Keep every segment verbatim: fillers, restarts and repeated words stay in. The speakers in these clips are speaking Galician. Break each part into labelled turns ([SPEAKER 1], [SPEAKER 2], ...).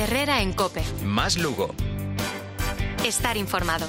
[SPEAKER 1] Herrera en COPE.
[SPEAKER 2] Más Lugo.
[SPEAKER 1] Estar informado.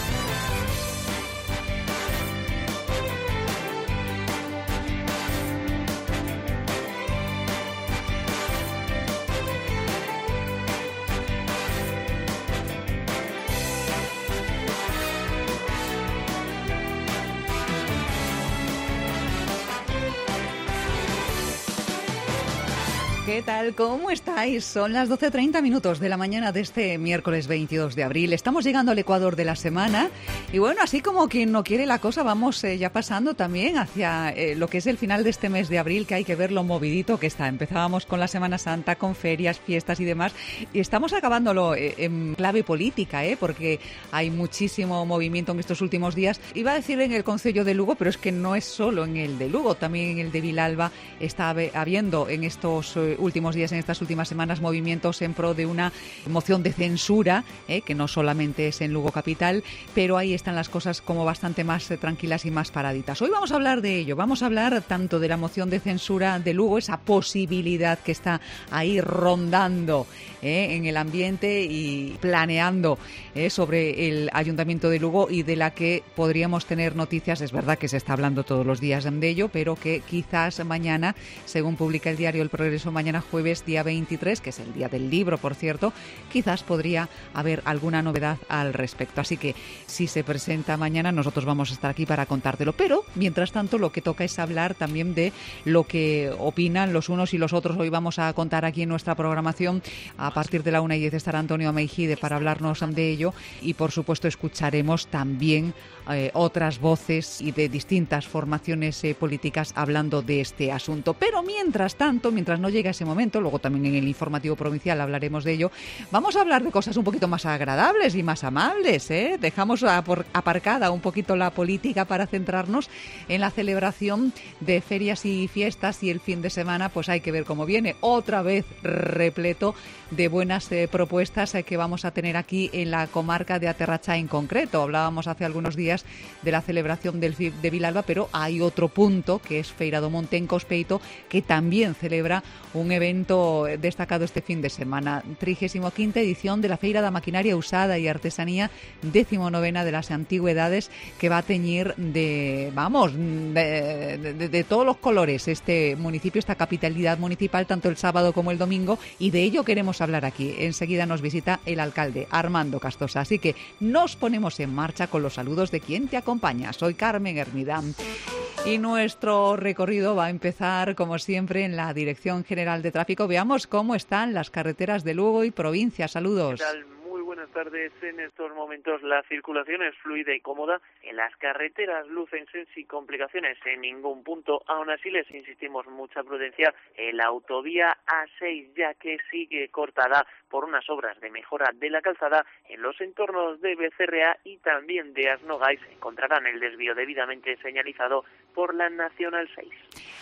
[SPEAKER 3] ¿Qué tal? ¿Cómo estáis? Son las doce treinta minutos de la mañana de este miércoles veintidós de abril. Estamos llegando al Ecuador de la semana y bueno, así como quien no quiere la cosa, vamos eh, ya pasando también hacia eh, lo que es el final de este mes de abril, que hay que ver lo movidito que está. Empezábamos con la Semana Santa, con ferias, fiestas y demás, y estamos acabándolo eh, en clave política, ¿eh? Porque hay muchísimo movimiento en estos últimos días. Iba a decir en el concello de Lugo, pero es que no es solo en el de Lugo, también en el de Vilalba está habiendo en estos eh, últimos días, en estas últimas semanas, movimientos en pro de una moción de censura, eh, que no solamente es en Lugo capital, pero ahí están las cosas como bastante más eh, tranquilas y más paraditas. Hoy vamos a hablar de ello, vamos a hablar tanto de la moción de censura de Lugo, esa posibilidad que está ahí rondando eh, en el ambiente y planeando eh, sobre el Ayuntamiento de Lugo, y de la que podríamos tener noticias. Es verdad que se está hablando todos los días de ello, pero que quizás mañana, según publica el diario El Progreso, mañana jueves día veintitrés, que es el día del libro, por cierto, quizás podría haber alguna novedad al respecto. Así que si se presenta mañana, nosotros vamos a estar aquí para contártelo. Pero, mientras tanto, lo que toca es hablar también de lo que opinan los unos y los otros. Hoy vamos a contar aquí en nuestra programación, a partir de la una y diez estará Antonio Meijide para hablarnos de ello, y por supuesto escucharemos también eh, otras voces y de distintas formaciones eh, políticas hablando de este asunto. Pero mientras tanto, mientras no llegue ese momento, luego también en el informativo provincial hablaremos de ello, vamos a hablar de cosas un poquito más agradables y más amables, ¿eh? Dejamos aparcada un poquito la política para centrarnos en la celebración de ferias y fiestas, y el fin de semana pues hay que ver cómo viene, otra vez repleto de buenas eh, propuestas eh, que vamos a tener aquí en la comarca de Aterrachá en concreto. Hablábamos hace algunos días de la celebración del F I B de Vilalba, pero hay otro punto, que es Feira do Monte en Cospeito, que también celebra un evento destacado este fin de semana. trigésima quinta edición de la Feira da Maquinaria Usada y Artesanía, décimo novena de las antigüedades, que va a teñir de, vamos, de, de, de todos los colores este municipio, esta capitalidad municipal, tanto el sábado como el domingo, y de ello queremos hablar aquí. Enseguida nos visita el alcalde, Armando Castosa. Así que nos ponemos en marcha con los saludos de quien te acompaña. Soy Carmen Hermida. Y nuestro recorrido va a empezar, como siempre, en la Dirección General de Tráfico. Veamos cómo están las carreteras de Lugo y provincia. Saludos.
[SPEAKER 4] ¿Qué tal? Muy buenas tardes. En estos momentos la circulación es fluida y cómoda. En las carreteras lucen sin complicaciones en ningún punto. Aún así les insistimos, mucha prudencia en la autovía A seis, ya que sigue cortada por unas obras de mejora de la calzada en los entornos de Becerrea y también de Asnogais. Encontrarán el desvío debidamente señalizado por la Nacional seis.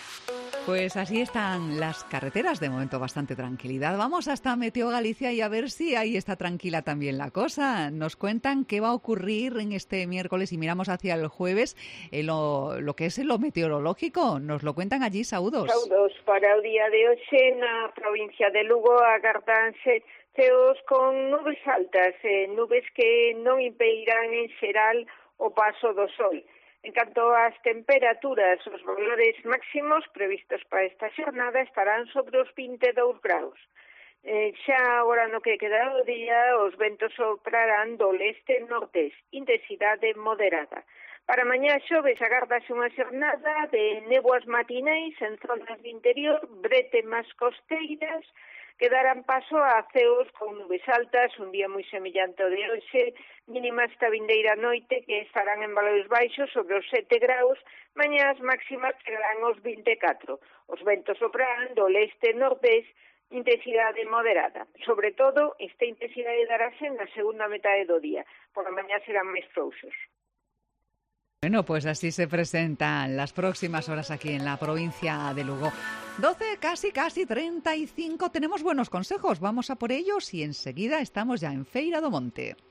[SPEAKER 3] Pues así están las carreteras, de momento bastante tranquilidad. Vamos hasta Meteo Galicia y a ver si ahí está tranquila también la cosa. Nos cuentan qué va a ocurrir en este miércoles y miramos hacia el jueves, en lo, lo que es en lo meteorológico. Nos lo cuentan allí, Saúdos.
[SPEAKER 5] Saúdos, para o día de hoxe na provincia de Lugo agardanse ceos con nubes altas, eh, nubes que non impedirán en xeral o paso do sol. En canto ás temperaturas, os valores máximos previstos para esta xornada estarán sobre os vinte e dous graus. Eh, xa agora no que queda do día, os ventos soprarán do leste-nortes, intensidade moderada. Para mañá xoves agardase unha xornada de néboas matinais en zonas de interior, brete máis costeiras, que darán paso a ceos con nubes altas, un día moi semellante ao de hoxe, mínima esta vindeira noite que estarán en valores baixos sobre os sete graus, mañás máximas chegarán aos vinte e catro. Os ventos soprarán do leste-nordés, intensidade moderada. Sobre todo, esta intensidade darase na segunda metade do día, por a mañá serán máis frouxos.
[SPEAKER 3] Bueno, pues así se presentan las próximas horas aquí en la provincia de Lugo. doce, casi, casi treinta y cinco. Tenemos buenos consejos. Vamos a por ellos y enseguida estamos ya en Feira do Monte.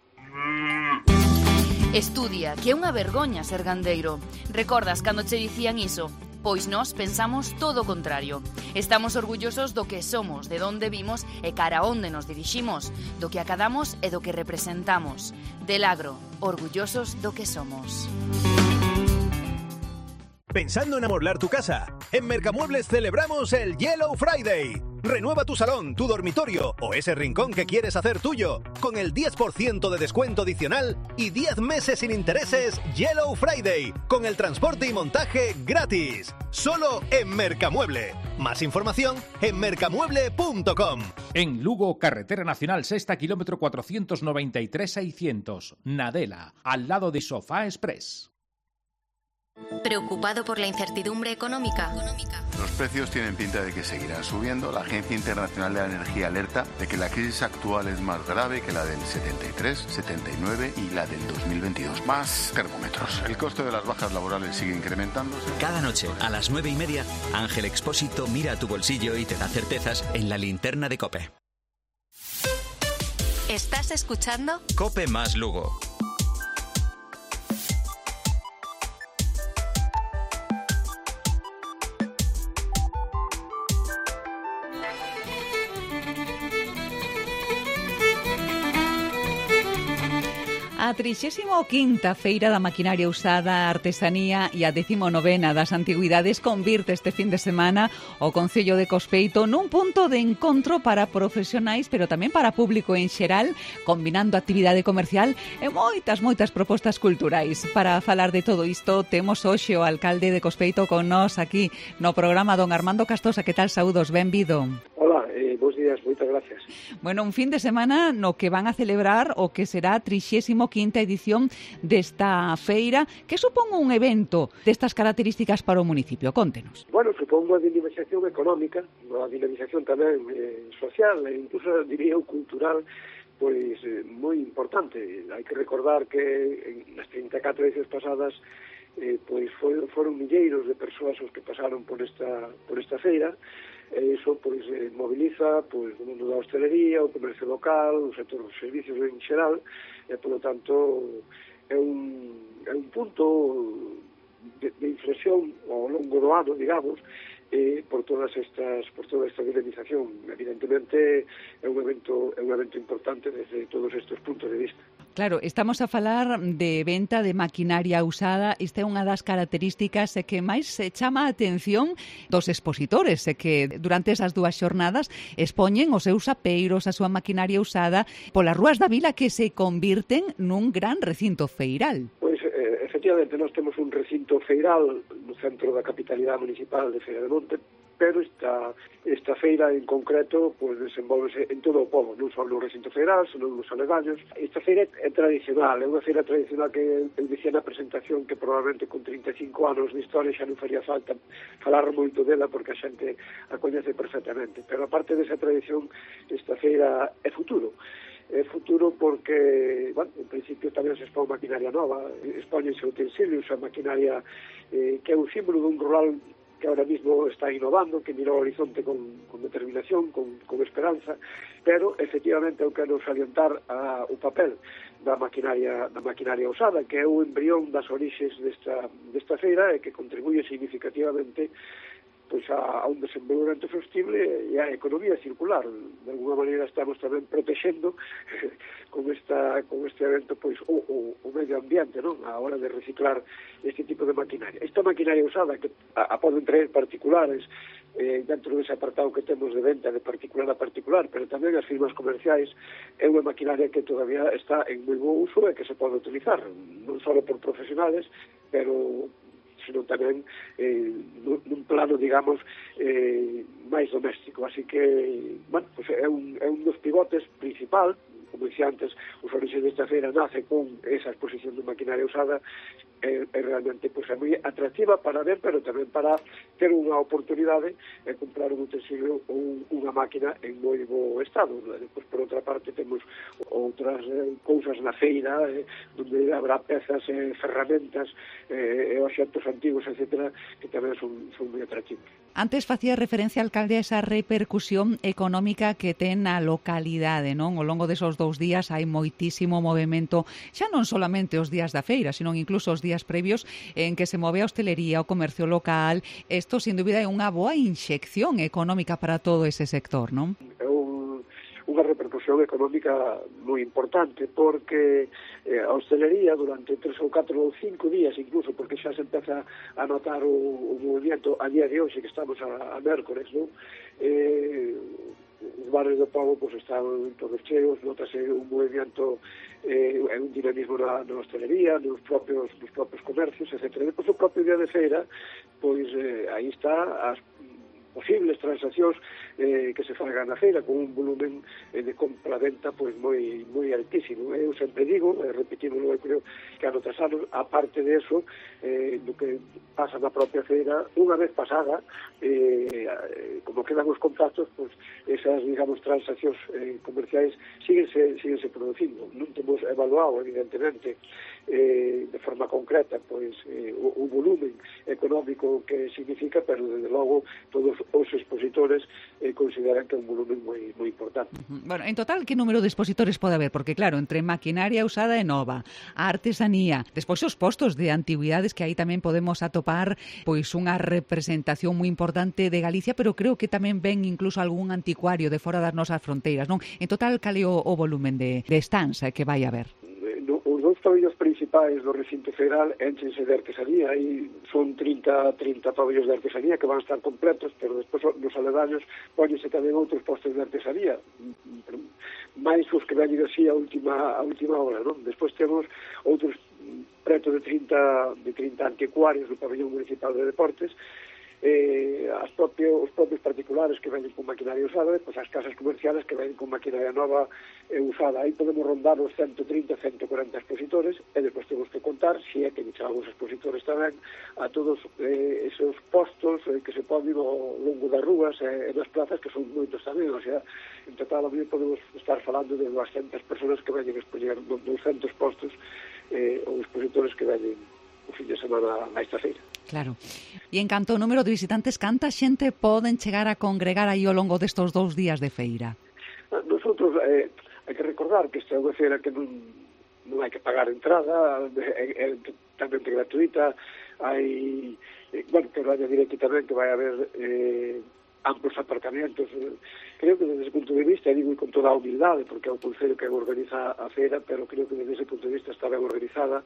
[SPEAKER 6] Estudia, que é unha vergoña ser gandeiro. Recordas cando che dicían iso?
[SPEAKER 2] Pois nós pensamos todo o contrario. Estamos orgullosos do que somos, de onde vimos e cara onde nos diriximos, do que acadamos e do que representamos. Del agro, orgullosos do que somos.
[SPEAKER 6] ¿Pensando en amoblar tu casa? En Mercamuebles celebramos el Yellow Friday. Renueva tu salón, tu dormitorio o ese rincón que quieres hacer tuyo con el diez por ciento de descuento adicional y diez meses sin intereses Yellow Friday con el transporte y montaje gratis. Solo en Mercamueble. Más información en mercamueble punto com.
[SPEAKER 7] En Lugo, carretera nacional sexta, kilómetro cuatrocientos noventa y tres seiscientos, Nadela, al lado de Sofá Express.
[SPEAKER 1] ¿Preocupado por la incertidumbre económica?
[SPEAKER 8] Los precios tienen pinta de que seguirán subiendo. La Agencia Internacional de la Energía alerta de que la crisis actual es más grave que la del setenta y tres, setenta y nueve y la del dos mil veintidós. Más termómetros. El coste de las bajas laborales sigue incrementándose.
[SPEAKER 9] Cada noche, a las nueve y media, Ángel Expósito mira a tu bolsillo y te da certezas en la linterna de COPE.
[SPEAKER 1] ¿Estás escuchando?
[SPEAKER 9] COPE más Lugo.
[SPEAKER 3] A trixésimo quinta Feira da Maquinaria Usada, Artesanía e a décimo novena das Antigüidades convirte este fin de semana o Concello de Cospeito nun punto de encontro para profesionais, pero tamén para público en xeral, combinando actividade comercial e moitas, moitas propostas culturais. Para falar de todo isto, temos hoxe o alcalde de Cospeito con nós aquí no programa, don Armando Castosa. Que tal, saúdos, benvido.
[SPEAKER 10] Hola, eh, bons días, moitas gracias.
[SPEAKER 3] Bueno, un fin de semana no que van a celebrar o que será a trixésimo quinta edición desta feira, que supón un evento destas características para o municipio. Contenos.
[SPEAKER 10] Bueno, supón unha dinamización económica, unha dinamización tamén eh, social e incluso, diría, cultural, pois eh, moi importante. Hai que recordar que en as trinta e catro edicións pasadas eh, pois foron, foron milleiros de persoas os que pasaron por esta, por esta feira. E iso pois eh, moviliza pois o mundo da hostelería, o comercio local, o sector dos servicios en xeral, e polo tanto é un, é un punto de, de inflexión ao longo do ano, digamos, eh, por todas estas por toda esta dinamización. Evidentemente é un evento é un evento importante desde todos estes puntos de vista.
[SPEAKER 3] Claro, estamos a falar de venta de maquinaria usada. Esta é unha das características que máis se chama a atención dos expositores, que durante esas dúas xornadas expoñen os seus apeiros, a súa maquinaria usada polas rúas da vila, que se convirten nun gran recinto feiral.
[SPEAKER 10] Pois, eh, efectivamente, nós temos un recinto feiral no centro da capitalidade municipal de Feira de Monte, pero esta, esta feira en concreto pues, desenvolvese en todo o pobo, non só no recinto feiral, senón nos aledaños. Esta feira é tradicional, é unha feira tradicional que eu dicía na presentación que probablemente con trinta e cinco anos de historia xa non faría falta falar moito dela porque a xente a coñece perfectamente, pero aparte desa tradición, esta feira é futuro. É futuro porque, bueno, en principio tamén se expón maquinaria nova, expóñense utensilios, a maquinaria eh, que é un símbolo dun rural que ahora mismo está innovando, que mira o horizonte con, con determinación, con, con esperanza, pero efectivamente eu quero salientar a, o papel da maquinaria da maquinaria usada, que é o embrión das orixes desta, desta feira e que contribuye significativamente pois a, a un desenvolvemento sostible e a economía circular. De alguna maneira estamos tamén protexendo con esta con este evento pois o, o, o medio ambiente, non? A hora de reciclar este tipo de maquinaria. Esta maquinaria usada que a, a poden traer particulares eh, dentro dese apartado que temos de venta de particular a particular, pero tamén as firmas comerciais, é unha maquinaria que todavía está en moi bo uso e que se pode utilizar non só por profesionales, pero sino tamén eh, nun plano, digamos, eh, máis doméstico. Así que, bueno, pues é un, é un dos pivotes principal. Como dixía antes, os oríxenes desta feira nace con esa exposición de maquinaria usada, é, é realmente pues, é moi atractiva para ver, pero tamén para ter unha oportunidade de comprar un utensilio ou unha máquina en moi bo estado. Depois, por outra parte, temos outras eh, cousas na feira, eh, onde habrá pezas, eh, ferramentas, eh, e obxectos antigos, etcétera, que tamén son, son moi atractivos.
[SPEAKER 3] Antes facía referencia, alcalde, a esa repercusión económica que ten a localidade, non? Ao longo desos dous días hai moitísimo movimento, xa non solamente os días da feira, sino incluso os días días previos en que se move a hostelería, o comercio local. Isto, sin dúbida, é unha boa inxección económica para todo ese sector, non?
[SPEAKER 10] É un, unha repercusión económica moi importante, porque eh, a hostelería durante tres ou catro ou cinco días incluso, porque xa se empeza a notar o, o movimento a día de hoxe, que estamos a, a mércores, non? Eh, os bares do Pobo pues, están todos cheos, notase un movimento eh, un dinamismo na, na hostelería, nos propios, nos propios comercios, etcétera. Depois o propio día de feira, pois eh, aí está as posibles transaccións eh, que se fagan na feira con un volumen eh, de compra-venta pois moi moi altísimo. Eu sempre digo, eh, repetímoslo, eu creo que ano tras ano, aparte de eso, eh, do que pasa na propia feira, unha vez pasada, eh, como quedan os contactos, pois esas, digamos, transaccións eh, comerciais síguense, síguense producindo. Non temos evaluado, evidentemente, eh, de forma concreta, pois eh, o, o volumen económico que significa, pero desde logo todos os expositores eh, consideran que é un volumen moi moi importante.
[SPEAKER 3] Uh-huh. Bueno, en total, que número de expositores pode haber? Porque claro, entre maquinaria usada e nova, a artesanía, despois os postos de antigüidades, que aí tamén podemos atopar pois unha representación moi importante de Galicia, pero creo que tamén ven incluso algún anticuario de fora das nosas fronteiras, non? En total, cal é o, o volumen de, de stands que vai haber?
[SPEAKER 10] Os dous pabellos principais do recinto federal énchense de artesanía, e son trinta, trinta pabellos de artesanía que van a estar completos, pero despois nos aledaños póñense tamén outros postos de artesanía, máis os que veñen así a última, a última hora, non? Despois temos outros preto de trinta, de trinta anticuarios do pabellón municipal de deportes, eh, as propio, os propios particulares que venen con maquinaria usada, e, pois, as casas comerciales que venen con maquinaria nova e usada. Aí podemos rondar os ciento trinta, ciento cuarenta expositores, e depois temos que contar, se é que echamos expositores tamén, a todos eh, esos postos eh, que se ponen ao longo das rúas e eh, nas plazas, que son moitos tamén. O sea, en total, a mí podemos estar falando de doscientas persoas que venen a expoñer, doscientos postos eh, ou expositores que venen o fin de semana a esta feira.
[SPEAKER 3] Claro. E en canto ao número de visitantes, canta xente poden chegar a congregar aí ao longo destos dous días de feira?
[SPEAKER 10] Nosotros, eh, hai que recordar que esta é unha feira que non, non hai que pagar entrada, é, é totalmente gratuita, hai, eh, bueno, que vai añadir aquí tamén que vai haber eh, amplos aparcamentos. Creo que desde ese punto de vista, digo con toda a humildade, porque é o concello que organiza a feira, pero creo que desde ese punto de vista está ben organizada,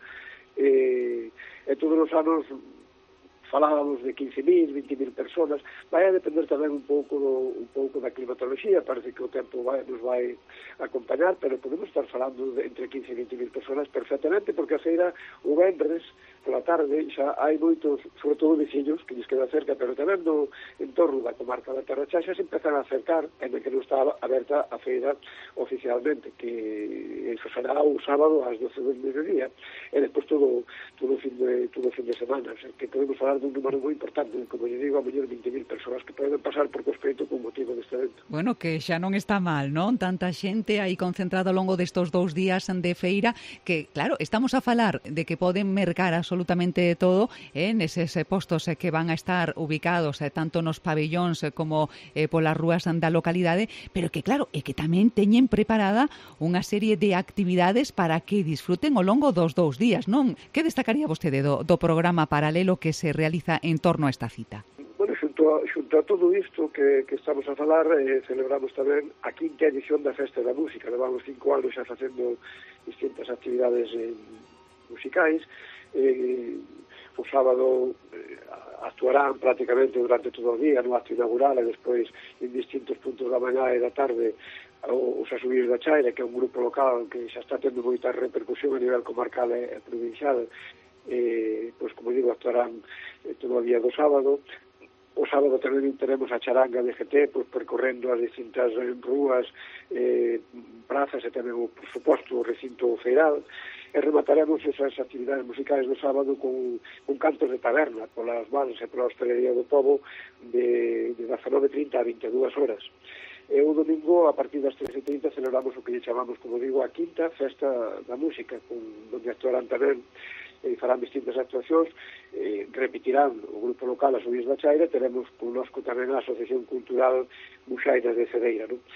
[SPEAKER 10] eh, e todos os anos falábamos de quince mil, veinte mil personas. Vai a depender tamén un pouco do, un pouco da climatoloxía, parece que o tempo vai, nos vai acompañar, pero podemos estar falando de entre quince e veinte mil personas perfectamente, porque a feira o vendres pola tarde xa hai moitos, sobre todo veciños que lles queda cerca, pero tamén do entorno da comarca da Terra Cha xa se empezan a acercar, en que non estaba aberta a feira oficialmente, que eso será o sábado ás doce do mediodía, e despois todo todo fin de todo fin de semana, o sea, que podemos falar dun número moi importante, como lle digo, a mellor veinte mil persoas que poden pasar por Cospeito con motivo deste evento.
[SPEAKER 3] Bueno, que xa non está mal, non? Tanta xente aí concentrada ao longo destos dous días de feira, que, claro, estamos a falar de que poden mercar absolutamente todo en eses postos que van a estar ubicados tanto nos pabellóns como eh, polas rúas da localidade, pero que, claro, é que tamén teñen preparada unha serie de actividades para que disfruten ao longo dos dous días, non? Que destacaría vostede do, do programa paralelo que se realiza en torno a esta cita?
[SPEAKER 10] Bueno, xunto a, xunto a todo isto que, que estamos a falar, eh, celebramos tamén a quinta edición da Festa da Música. Levamos cinco anos xa facendo distintas actividades eh, musicais. Eh, o sábado eh, actuarán prácticamente durante todo o día no acto inaugural, e despois en distintos puntos da mañá e da tarde os Asubíos da Chaira, que é un grupo local que xa está tendo moita repercusión a nivel comarcal e provincial. Eh, pois, como digo, actuarán eh, todo o día do sábado. O sábado tamén teremos a charanga de G T, pois, percorrendo as distintas rúas, eh, prazas, e tamén, por suposto, o recinto feiral, e remataremos esas actividades musicais do sábado con, con cantos de taberna polas bares e pola hostelería do Pobo de, de dezanove e trinta a vinte e dúas horas. E o domingo, a partir das trece e trinta, celebramos o que lle chamamos, como digo, a quinta Festa da Música, con, onde actuarán tamén e farán distintas actuacións, eh, repetirán o grupo local Asubíos da Chaira, teremos connosco tamén a Asociación Cultural Muxairas de Cedeira, non?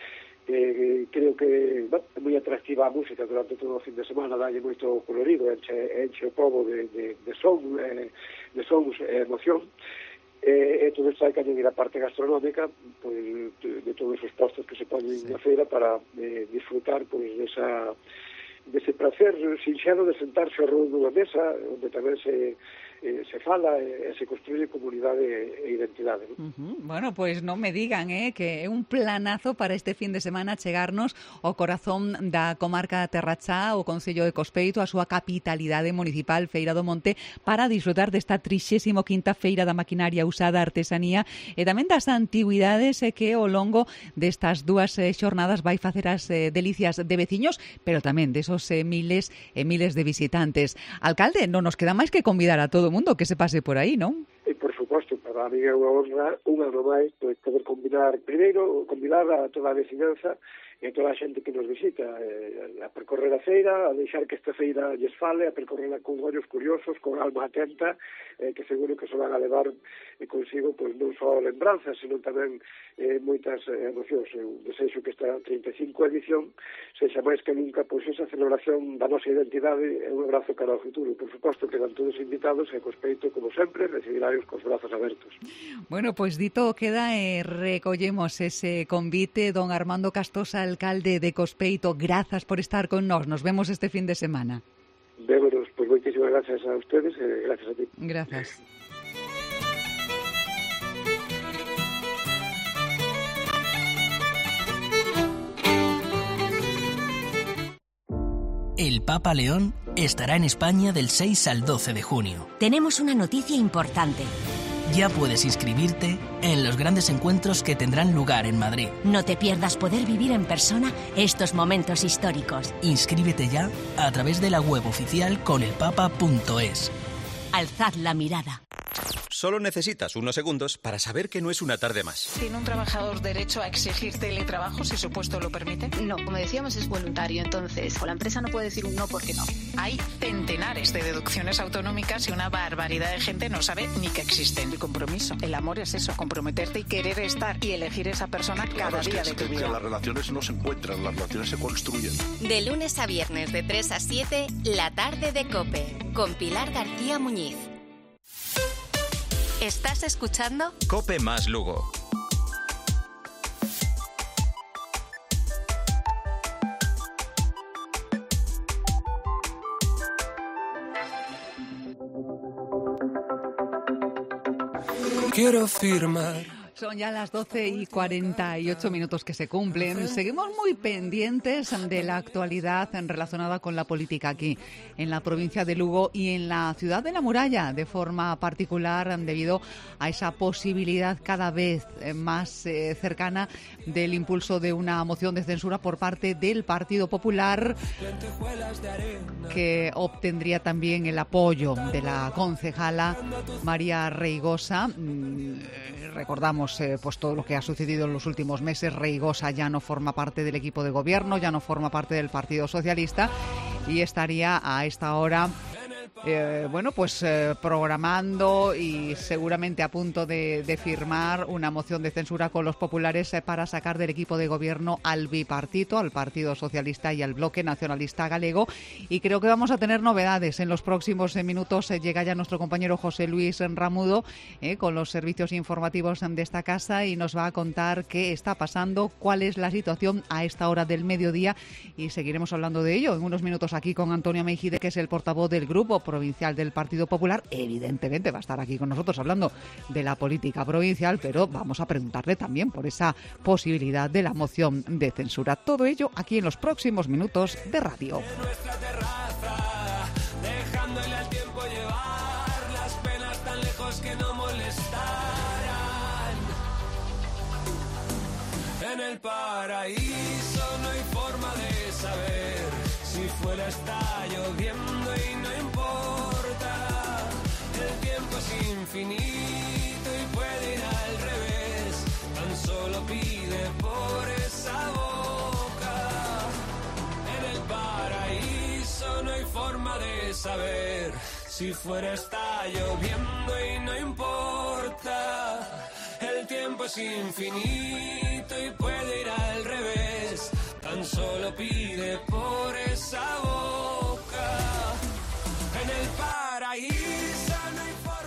[SPEAKER 10] Eh, creo que bueno, é moi atractiva a música durante todo o fin de semana, dalle moito colorido, enche, enche o pobo de, de, de son, eh, de sons e emoción. E, e todo isto hai que añadir a parte gastronómica, pois, de, de todos os postos que se ponen sí. na feira para eh, disfrutar pois, desa, dese placer sinxelo de sentarse ao redor dunha mesa onde tamén se Eh, se fala e eh, se construye comunidade e identidade, ¿no?
[SPEAKER 3] Uh-huh. Bueno, pois pues non me digan eh, que é un planazo para este fin de semana chegarnos ao corazón da comarca Terrachá, o Concello de Cospeito, a súa capitalidade municipal, Feira do Monte, para disfrutar desta trixésima quinta Feira da Maquinaria Usada, Artesanía e tamén das antigüidades eh, que ao longo destas dúas eh, xornadas vai facer as eh, delicias de veciños, pero tamén desos eh, miles e miles de visitantes. Alcalde, non nos queda máis que convidar a todo o mundo que se pase por aí, non?
[SPEAKER 10] E, por suposto, para a mí é unha honra, un ano máis, pois, poder combinar, primeiro, convidar a toda a veciñanza e a toda a xente que nos visita eh, a percorrer a feira, a deixar que esta feira lles fale, a percorrerla con ollos curiosos, con alma atenta, eh, que seguro que se van a levar eh, consigo pois, non só lembranzas, sino tamén eh, moitas eh, emocións. Eu desexo que esta treinta e cinco edición sexa máis que nunca pois, esa celebración da nosa identidade e un abrazo cara ao futuro. Por suposto, quedan todos invitados e Cospeito, como sempre, recibirán cos brazos abertos.
[SPEAKER 3] Bueno, pois dito queda e eh, recollemos ese convite. Don Armando Castosa, alcalde de Cospeito, grazas por estar con nós. Nos vemos este fin de semana.
[SPEAKER 10] Vémonos, pois moitísimas gracias a ustedes e eh, gracias a ti.
[SPEAKER 3] Gracias.
[SPEAKER 11] El Papa León estará en España del seis al doce de junio.
[SPEAKER 12] Tenemos una noticia importante.
[SPEAKER 11] Ya puedes inscribirte en los grandes encuentros que tendrán lugar en Madrid.
[SPEAKER 12] No te pierdas poder vivir en persona estos momentos históricos.
[SPEAKER 11] Inscríbete ya a través de la web oficial conelpapa punto es.
[SPEAKER 12] Alzad la mirada.
[SPEAKER 13] Solo necesitas unos segundos para saber que no es una tarde más.
[SPEAKER 14] ¿Tiene un trabajador derecho a exigir teletrabajo si su puesto lo permite?
[SPEAKER 15] No, como decíamos, es voluntario, entonces o la empresa no puede decir un no porque no.
[SPEAKER 14] Hay centenares de deducciones autonómicas y una barbaridad de gente no sabe ni que existen. El compromiso, el amor es eso, comprometerte y querer estar y elegir esa persona cada
[SPEAKER 16] claro,
[SPEAKER 14] día
[SPEAKER 16] es que,
[SPEAKER 14] de tu
[SPEAKER 16] es
[SPEAKER 14] vida.
[SPEAKER 16] Que las relaciones no se encuentran, las relaciones se construyen.
[SPEAKER 1] De lunes a viernes de tres a siete, La Tarde de COPE, con Pilar García Muñiz. ¿Estás escuchando?
[SPEAKER 9] COPE más Lugo.
[SPEAKER 17] Quiero firmar.
[SPEAKER 3] Son ya las doce y cuarenta y ocho minutos que se cumplen. Seguimos muy pendientes de la actualidad relacionada con la política aquí, en la provincia de Lugo y en la ciudad de La Muralla, de forma particular debido a esa posibilidad cada vez más eh, cercana del impulso de una moción de censura por parte del Partido Popular, que obtendría también el apoyo de la concejala María Reigosa. Recordamos Eh, pues todo lo que ha sucedido en los últimos meses. Reigosa ya no forma parte del equipo de gobierno, ya no forma parte del Partido Socialista y estaría a esta hora Eh, bueno, pues eh, programando y seguramente a punto de, de firmar una moción de censura con los populares eh, para sacar del equipo de gobierno al bipartito, al Partido Socialista y al Bloque Nacionalista Galego. Y creo que vamos a tener novedades en los próximos eh, minutos. Eh, llega ya nuestro compañero José Luis Ramudo eh, con los servicios informativos de esta casa y nos va a contar qué está pasando, cuál es la situación a esta hora del mediodía, y seguiremos hablando de ello en unos minutos aquí con Antonio Meijide, que es el portavoz del grupo provincial del Partido Popular. Evidentemente va a estar aquí con nosotros hablando de la política provincial, pero vamos a preguntarle también por esa posibilidad de la moción de censura. Todo ello aquí en los próximos minutos de radio.
[SPEAKER 17] En el paraíso no hay forma de saber si fuera está lloviendo y no importa. El tiempo es infinito y puede ir al revés. Tan solo pide por esa boca. En el paraíso no hay forma de saber si fuera está lloviendo y no importa. El tiempo es infinito y puede ir al revés. solo pide por esa boca. En el